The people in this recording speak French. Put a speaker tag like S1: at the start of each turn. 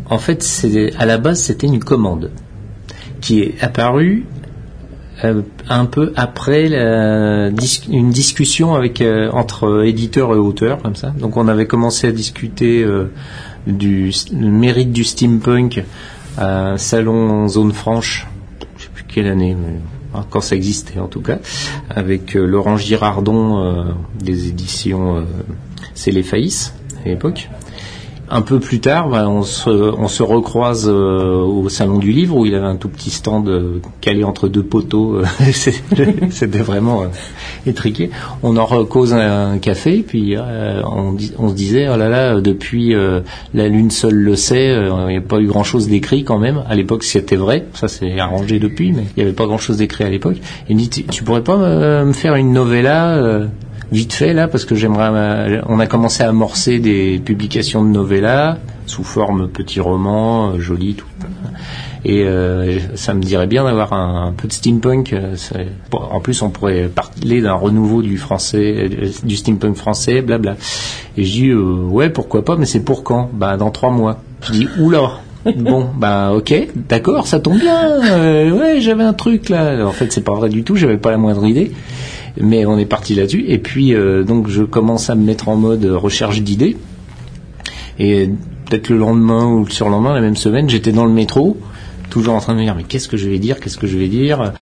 S1: En fait, à la base, c'était une commande qui est apparue un peu après une discussion entre éditeurs et auteurs, comme ça. Donc on avait commencé à discuter du mérite du steampunk à un salon Zone Franche, je ne sais plus quelle année, mais quand ça existait en tout cas, avec Laurent Girardon des éditions C'est les Faïs à l'époque. Un peu plus tard, on se recroise au Salon du Livre où il avait un tout petit stand calé entre deux poteaux. C'était vraiment étriqué. On en cause un café, puis on se disait, oh là là, depuis La Lune seule le sait, il n'y a pas eu grand-chose d'écrit quand même. À l'époque, c'était vrai. Ça s'est arrangé depuis, mais il n'y avait pas grand-chose d'écrit à l'époque. Il me dit, tu pourrais pas me faire une novella vite fait là, parce que on a commencé à amorcer des publications de novellas sous forme petits romans, jolis, tout. Et ça me dirait bien d'avoir un peu de steampunk. En plus, on pourrait parler d'un renouveau du steampunk français, blabla. Et je dis ouais, pourquoi pas, mais c'est pour quand? Dans 3 mois. Je dis oula. Bon, ok, d'accord, ça tombe bien. Ouais, j'avais un truc là. En fait, c'est pas vrai du tout. J'avais pas la moindre idée. Mais on est parti là-dessus. Et puis, donc, je commence à me mettre en mode recherche d'idées. Et peut-être le lendemain ou le surlendemain, la même semaine, j'étais dans le métro, toujours en train de me dire, mais qu'est-ce que je vais dire?